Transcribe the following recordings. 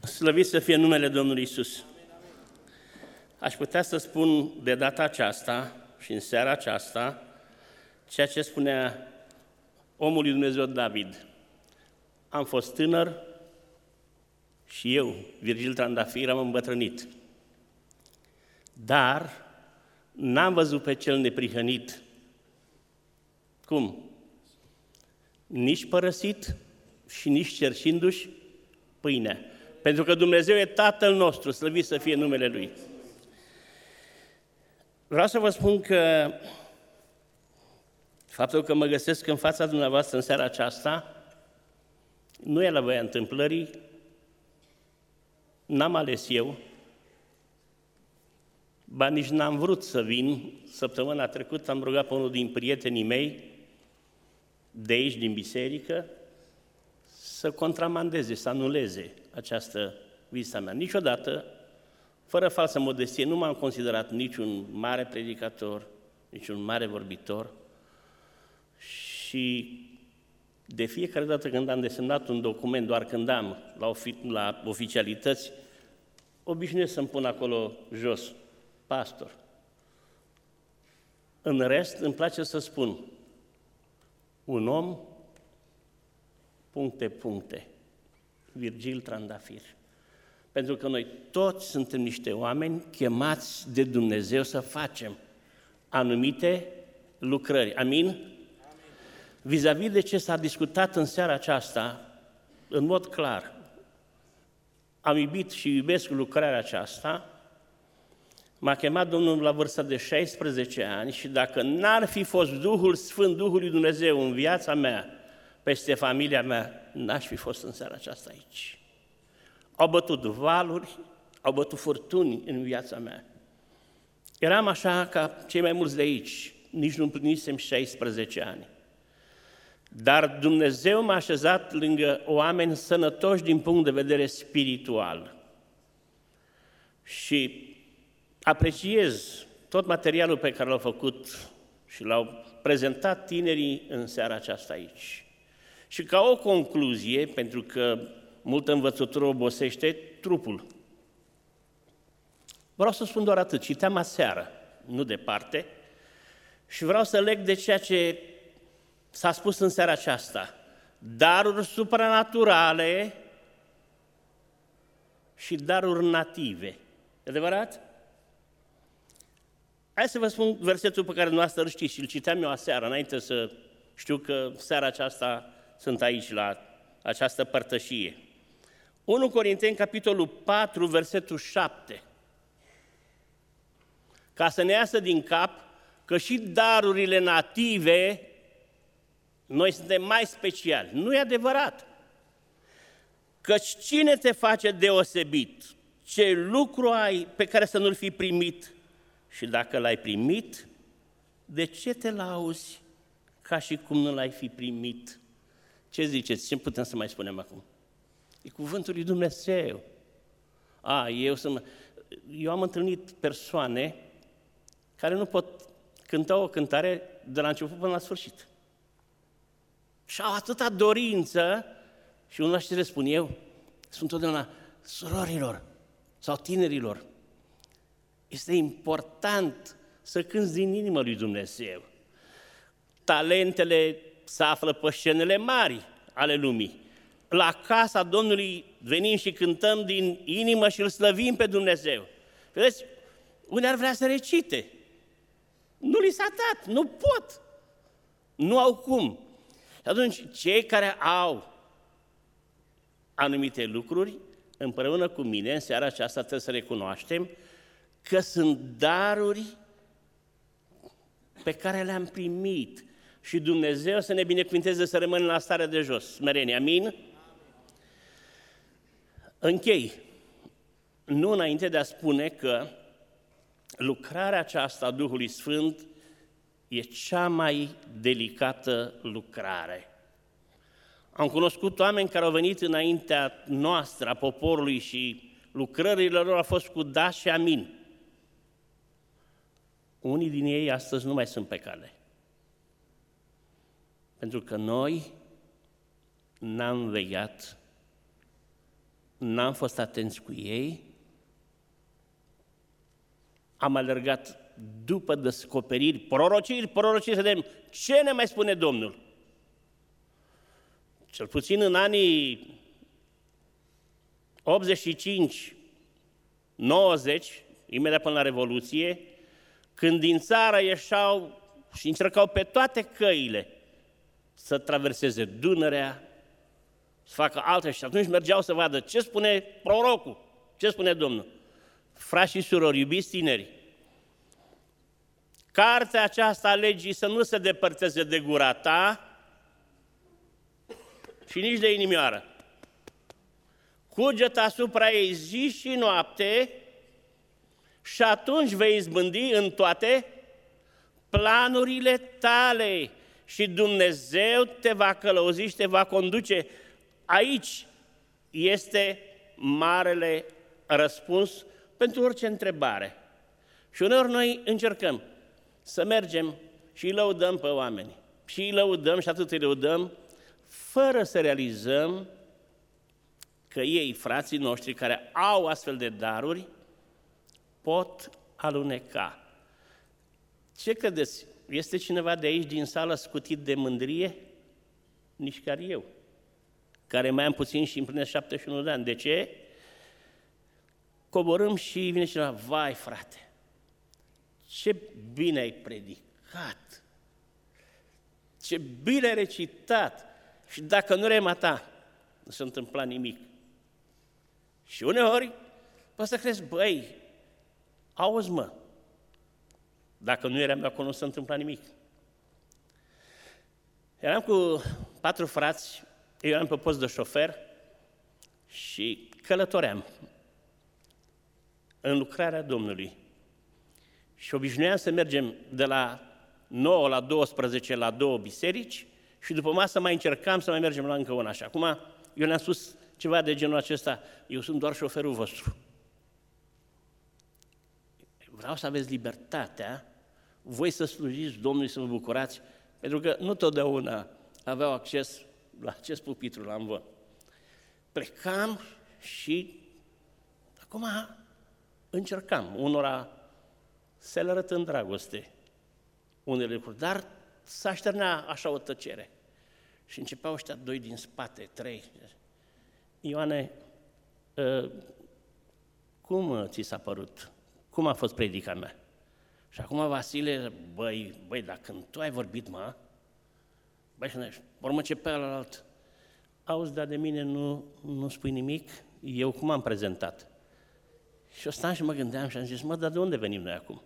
Slăvit să fie numele Domnului Iisus. Aș putea să spun de data aceasta și în seara aceasta ceea ce spunea omul lui Dumnezeu David. Am fost tânăr și eu, Virgil Trandafir, am îmbătrânit. Dar n-am văzut pe cel neprihănit. Cum? Nici părăsit și nici cerșindu-și pâinea. Pentru că Dumnezeu e Tatăl nostru, slăvit să fie numele Lui. Vreau să vă spun că faptul că mă găsesc în fața dumneavoastră în seara aceasta nu e la voia întâmplării, n-am ales eu, ba nici n-am vrut să vin. Săptămâna trecută am rugat pe unul din prietenii mei de aici, din biserică, să contramandeze, să anuleze această visă mea. Niciodată, fără falsă modestie, nu m-am considerat niciun mare predicator, niciun mare vorbitor și de fiecare dată când am desemnat un document, doar când am la oficialități, obișnuiesc să-mi pun acolo jos, pastor. În rest, îmi place să spun, un om, puncte, Virgil Trandafir. Pentru că noi toți suntem niște oameni chemați de Dumnezeu să facem anumite lucrări. Amin? Vis-a-vis de ce s-a discutat în seara aceasta, în mod clar, am iubit și iubesc lucrarea aceasta, m-a chemat Domnul la vârsta de 16 ani și dacă n-ar fi fost Duhul Sfânt, Duhul lui Dumnezeu în viața mea, peste familia mea, n-aș fi fost în seara aceasta aici. Au bătut valuri, au bătut furtuni în viața mea. Eram așa ca cei mai mulți de aici, nici nu împlinisem 16 ani. Dar Dumnezeu m-a așezat lângă oameni sănătoși din punct de vedere spiritual. Și apreciez tot materialul pe care l-au făcut și l-au prezentat tinerii în seara aceasta aici. Și ca o concluzie, pentru că multă învățătură obosește trupul, vreau să spun doar atât. Citeam aseară, nu departe, și vreau să leg de ceea ce s-a spus în seara aceasta. Daruri supranaturale și daruri native. E adevărat? Hai să vă spun versetul pe care noastră îl știți și îl citeam eu aseară, înainte să știu că seara aceasta sunt aici la această părtășie. 1 Corinteni, capitolul 4, versetul 7. Ca să ne iasă din cap că și darurile native, noi suntem mai speciali. Nu e adevărat. Căci cine te face deosebit? Ce lucru ai pe care să nu-l fi primit? Și dacă l-ai primit, de ce te lauzi ca și cum nu l-ai fi primit? Ce ziceți? Ce putem să mai spunem acum? E cuvântul lui Dumnezeu. Eu am întâlnit persoane care nu pot cânta o cântare de la început până la sfârșit. Și au atâta dorință și unul ce le spun eu, sunt totdeauna surorilor sau tinerilor. Este important să cânți din inimă lui Dumnezeu. Talentele se află pe scenele mari ale lumii. La casa Domnului venim și cântăm din inimă și îl slăvim pe Dumnezeu. Vedeți, unii ar vrea să recite. Nu li s-a dat, nu pot. Nu au cum. Și atunci, cei care au anumite lucruri, împreună cu mine, în seara aceasta trebuie să recunoaștem că sunt daruri pe care le-am primit și Dumnezeu să ne binecuvinteze să rămânem la stare de jos. Smerenie, amin? Închei, nu înainte de a spune că lucrarea aceasta a Duhului Sfânt e cea mai delicată lucrare. Am cunoscut oameni care au venit înaintea noastră, a poporului, și lucrările lor au fost cu da și amin. Unii din ei astăzi nu mai sunt pe cale. Pentru că noi n-am vegheat n-am fost atenți cu ei, am alergat după descoperiri, prorociri, să vedem ce ne mai spune Domnul. Cel puțin în anii 85, 90, imediat până la Revoluție, când din țară ieșeau și încercau pe toate căile să traverseze Dunărea, să facă alte și atunci mergeau să vadă ce spune prorocul, ce spune Domnul. Frați și surori, iubiți tineri, cartea aceasta a legii să nu se depărteze de gura ta și nici de inimioară. Cugetă asupra ei zi și noapte și atunci vei izbândi în toate planurile tale și Dumnezeu te va călăuzi și te va conduce. Aici este marele răspuns pentru orice întrebare. Și uneori noi încercăm să mergem și îi lăudăm pe oameni. Și îi lăudăm și atât îi lăudăm, fără să realizăm că ei, frații noștri care au astfel de daruri, pot aluneca. Ce credeți? Este cineva de aici din sală scutit de mândrie? Nici chiar eu, care mai am puțin și împlinesc 71 de ani. De ce? Coborâm și vine cineva, vai frate, ce bine ai predicat, ce bine ai recitat și dacă nu rema ta, nu s-a întâmplat nimic. Și uneori poți să crezi, băi, auzi mă, dacă nu eram acolo, nu s-a întâmplat nimic. Eram cu 4 frați, eu eram pe post de șofer și călătoream în lucrarea Domnului. Și obișnuiam să mergem de la 9 la 12 la 2 biserici și după masă mai încercam să mai mergem la încă una. Și acum eu le-am spus ceva de genul acesta, eu sunt doar șoferul vostru. Vreau să aveți libertatea, voi să slujiți Domnului, să vă bucurați, pentru că nu totdeauna aveau acces la acest pupitru, la amvon. Plecam și acum încercam, unora să le arăt în dragoste unele lucruri, dar s-a așternea așa o tăcere. Și începeau ăștia 2 din spate, 3. Ioane, cum ți s-a părut? Cum a fost predica mea? Și acum Vasile, băi, dar când tu ai vorbit, băi, și urmă ce pe ălalt, auzi, dar de mine nu spui nimic? Eu cum am prezentat? Și eu stam și mă gândeam și am zis, dar de unde venim noi acum?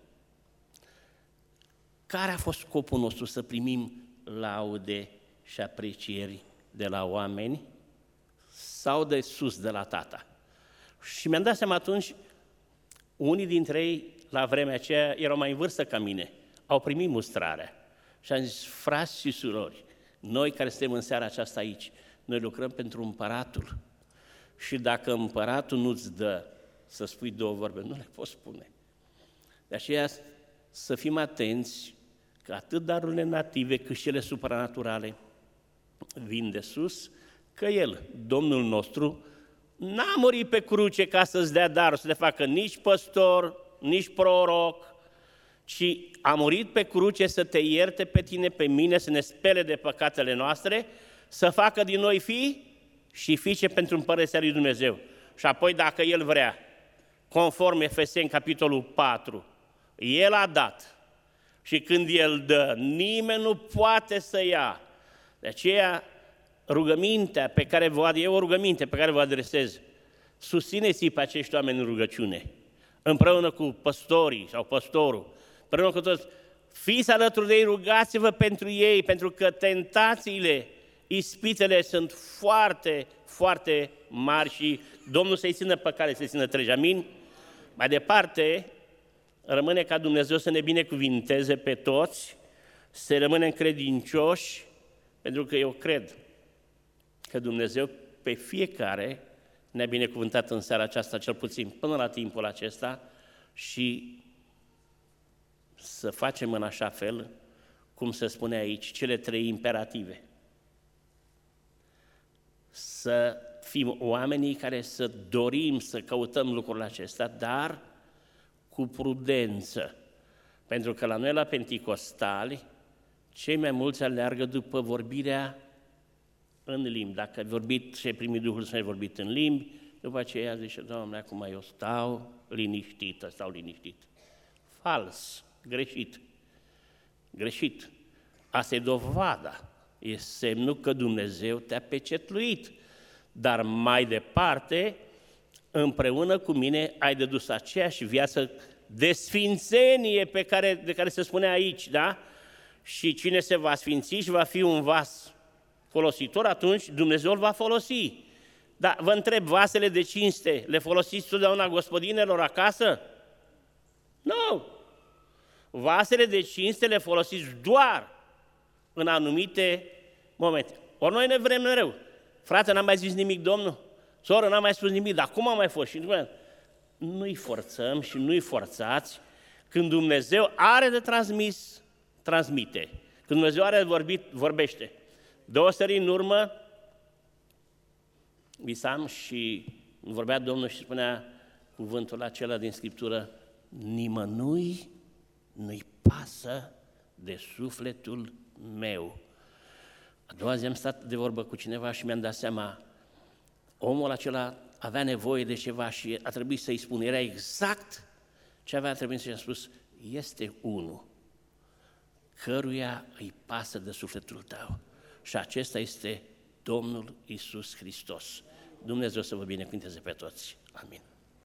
Care a fost scopul nostru să primim laude și aprecieri de la oameni sau de sus, de la Tata? Și mi-am dat seama atunci, unii dintre ei, la vremea aceea, erau mai în vârstă ca mine, au primit mustrarea. Și am zis, frați și surori, noi care suntem în seara aceasta aici, noi lucrăm pentru împăratul. Și dacă împăratul nu-ți dă să spui 2 vorbe, nu le poți spune. De aceea să fim atenți că atât darurile native cât și cele supranaturale vin de sus, că El, Domnul nostru, n-a murit pe cruce ca să-ți dea darul, să le facă nici păstor, nici proroc, ci a murit pe cruce să te ierte pe tine, pe mine, să ne spele de păcatele noastre, să facă din noi fii și fiice pentru împărăția lui Dumnezeu. Și apoi, dacă El vrea, conform Efeseni, capitolul 4, El a dat. Și când El dă, nimeni nu poate să ia. De aceea, rugămintea pe care vă adresez, susțineți-i pe acești oameni în rugăciune, împreună cu păstorii sau păstorul, împreună cu toți. Fiți alături de ei, rugați-vă pentru ei, pentru că tentațiile, ispitele sunt foarte, foarte mari și Domnul să-i țină pe cale, să-i țină treci. Amin? Mai departe, rămâne ca Dumnezeu să ne binecuvinteze pe toți, să rămânem credincioși, pentru că eu cred că Dumnezeu pe fiecare ne-a binecuvântat în seara aceasta, cel puțin până la timpul acesta, și să facem în așa fel, cum se spune aici, cele 3 imperative. Să fim oamenii care să dorim să căutăm lucrul acesta, dar cu prudență. Pentru că la noi, la Penticostali, cei mai mulți aleargă după vorbirea în limbi. Dacă ai vorbit și ai primit Duhul Sfânt, ai vorbit în limbi, după aceea zice, Doamne, acum eu stau liniștit. Fals, greșit. Asta e dovada, e semnul că Dumnezeu te-a pecetluit. Dar mai departe, împreună cu mine, ai de dus aceeași viață de sfințenie de care se spune aici, da? Și cine se va sfinți și va fi un vas folositor, atunci Dumnezeu îl va folosi. Dar vă întreb, vasele de cinste le folosiți totdeauna gospodinelor acasă? Nu! Vasele de cinste le folosiți doar în anumite momente. Ori noi ne vrem mereu. Frate, n-am mai zis nimic, Domnul? Soră, n-am mai spus nimic, dar cum am mai fost? Și nu-i forțăm și nu-i forțați. Când Dumnezeu are de transmis, transmite. Când Dumnezeu are de vorbit, vorbește. 2 sări în urmă, visam și vorbea Domnul și spunea cuvântul acela din Scriptură, nimănui nu-i pasă de sufletul meu. A doua zi am stat de vorbă cu cineva și mi-am dat seama, omul acela avea nevoie de ceva și a trebuit să-i spun, era exact ce avea trebuit să-i spus, este unul căruia îi pasă de sufletul tău și acesta este Domnul Iisus Hristos. Dumnezeu să vă binecuvânteze pe toți. Amin.